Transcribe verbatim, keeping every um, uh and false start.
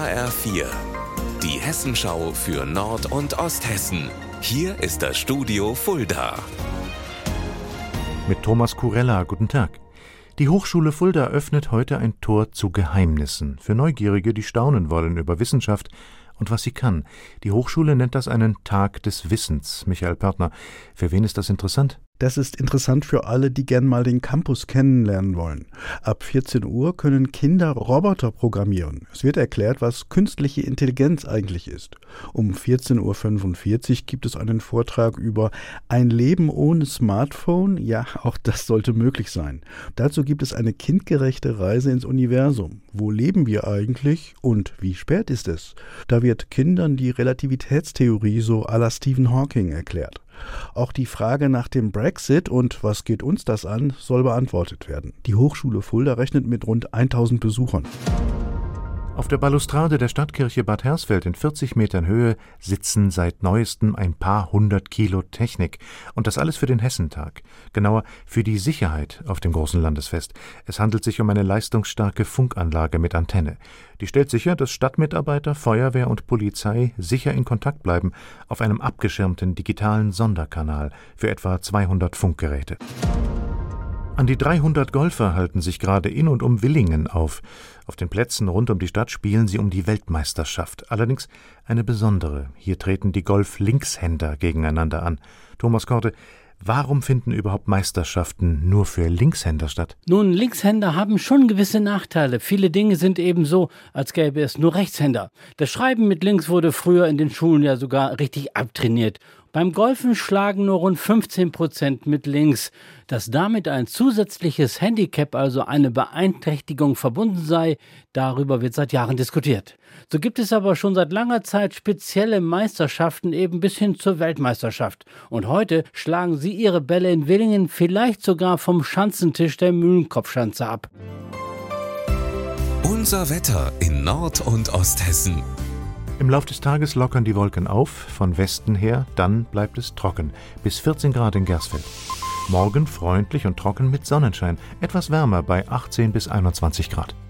H R vier, die Hessenschau für Nord- und Osthessen. Hier ist das Studio Fulda. Mit Thomas Kurella, guten Tag. Die Hochschule Fulda öffnet heute ein Tor zu Geheimnissen. Für Neugierige, die staunen wollen über Wissenschaft und was sie kann. Die Hochschule nennt das einen Tag des Wissens. Michael Pörtner, für wen ist das interessant? Das ist interessant für alle, die gern mal den Campus kennenlernen wollen. Ab vierzehn Uhr können Kinder Roboter programmieren. Es wird erklärt, was künstliche Intelligenz eigentlich ist. Um vierzehn Uhr fünfundvierzig gibt es einen Vortrag über ein Leben ohne Smartphone. Ja, auch das sollte möglich sein. Dazu gibt es eine kindgerechte Reise ins Universum. Wo leben wir eigentlich und wie spät ist es? Da wird Kindern die Relativitätstheorie so à la Stephen Hawking erklärt. Auch die Frage nach dem Brexit und was geht uns das an, soll beantwortet werden. Die Hochschule Fulda rechnet mit rund tausend Besuchern. Auf der Balustrade der Stadtkirche Bad Hersfeld in vierzig Metern Höhe sitzen seit neuestem ein paar hundert Kilo Technik. Und das alles für den Hessentag. Genauer für die Sicherheit auf dem großen Landesfest. Es handelt sich um eine leistungsstarke Funkanlage mit Antenne. Die stellt sicher, dass Stadtmitarbeiter, Feuerwehr und Polizei sicher in Kontakt bleiben auf einem abgeschirmten digitalen Sonderkanal für etwa zweihundert Funkgeräte. An die dreihundert Golfer halten sich gerade in und um Willingen auf. Auf den Plätzen rund um die Stadt spielen sie um die Weltmeisterschaft. Allerdings eine besondere. Hier treten die Golf-Linkshänder gegeneinander an. Thomas Korte, warum finden überhaupt Meisterschaften nur für Linkshänder statt? Nun, Linkshänder haben schon gewisse Nachteile. Viele Dinge sind eben so, als gäbe es nur Rechtshänder. Das Schreiben mit links wurde früher in den Schulen ja sogar richtig abtrainiert. Beim Golfen schlagen nur rund fünfzehn Prozent mit links. Dass damit ein zusätzliches Handicap, also eine Beeinträchtigung, verbunden sei, darüber wird seit Jahren diskutiert. So gibt es aber schon seit langer Zeit spezielle Meisterschaften eben bis hin zur Weltmeisterschaft. Und heute schlagen sie ihre Bälle in Willingen vielleicht sogar vom Schanzentisch der Mühlenkopfschanze ab. Unser Wetter in Nord- und Osthessen. Im Lauf des Tages lockern die Wolken auf, von Westen her, dann bleibt es trocken, bis vierzehn Grad in Gersfeld. Morgen freundlich und trocken mit Sonnenschein, etwas wärmer bei achtzehn bis einundzwanzig Grad.